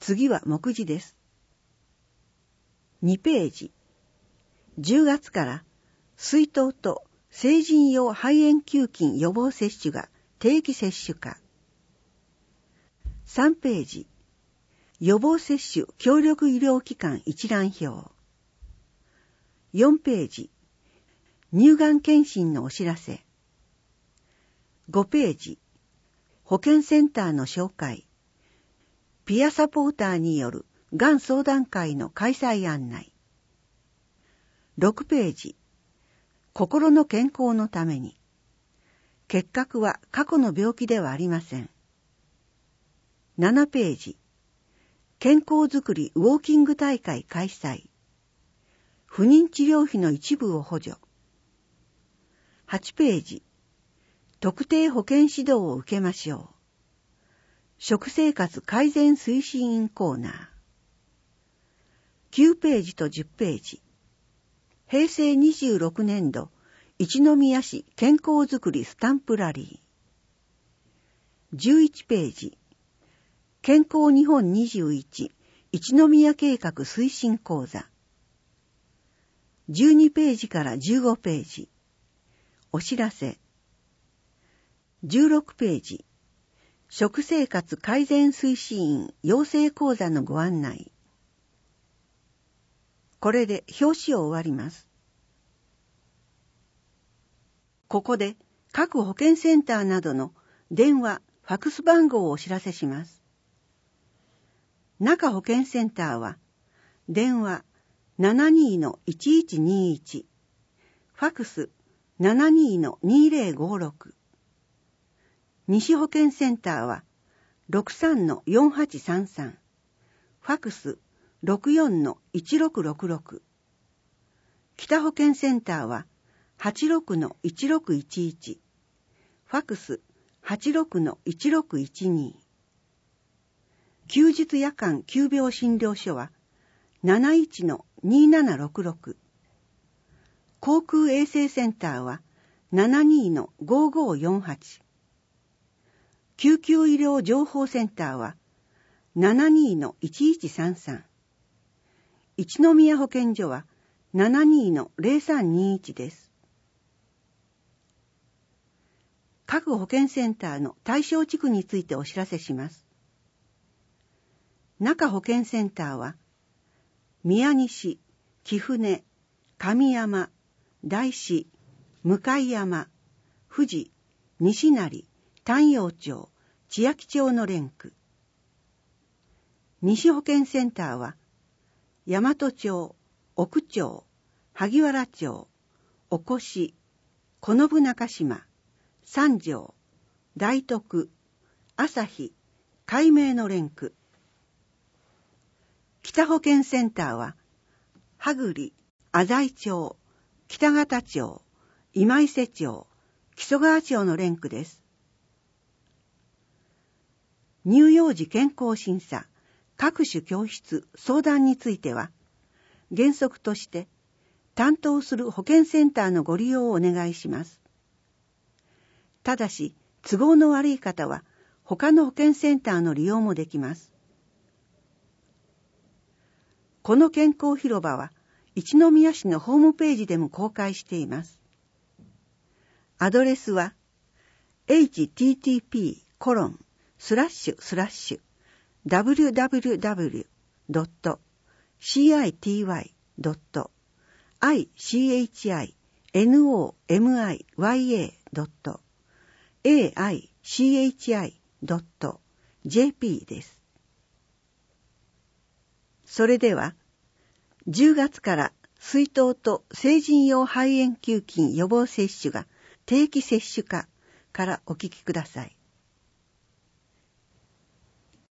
次は目次です。2ページ。10月から水筒と成人用肺炎球菌予防接種が定期接種化。3ページ。予防接種協力医療機関一覧表。4ページ。乳がん検診のお知らせ。5ページ。保健センターの紹介。ピアサポーターによるがん相談会の開催案内。6ページ。心の健康のために。結核は過去の病気ではありません。7ページ。健康づくりウォーキング大会開催。不妊治療費の一部を補助。8ページ。特定保健指導を受けましょう。食生活改善推進員コーナー。9ページと10ページ。平成26年度一宮市健康づくりスタンプラリー。11ページ。健康日本21一宮計画推進講座。12ページから15ページ。お知らせ。16ページ。食生活改善推進員養成講座のご案内。これで表紙を終わります。ここで各保健センターなどの電話、ファクス番号をお知らせします。中保健センターは電話 72-1121、ファクス 72-2056。西保健センターは 63-4833、ファクス 64-1666。北保健センターは 86-1611、ファクス 86-1612。休日夜間急病診療所は 71-2766。航空衛生センターは 72-5548。救急医療情報センターは 72-1133。一宮保健所は 72-0321 です。各保健センターの対象地区についてお知らせします。中保健センターは、宮西、貴船、上山、大師、向山、富士、西成、丹陽町、千秋町の連区。西保健センターは、大和町、奥町、萩原町、おこし、此部中島、三条、大徳、朝日、海明の連区。北保健センターは、羽栗、浅井町、北方町、今伊勢町、木曽川町の連区です。乳幼児健康審査、各種教室、相談については、原則として、担当する保健センターのご利用をお願いします。ただし、都合の悪い方は、他の保健センターの利用もできます。この健康広場は、一宮市のホームページでも公開しています。アドレスは、http://www.cityc.aichi.jp です。それでは、10月から水筒と成人用肺炎球菌予防接種が定期接種化からお聞きください。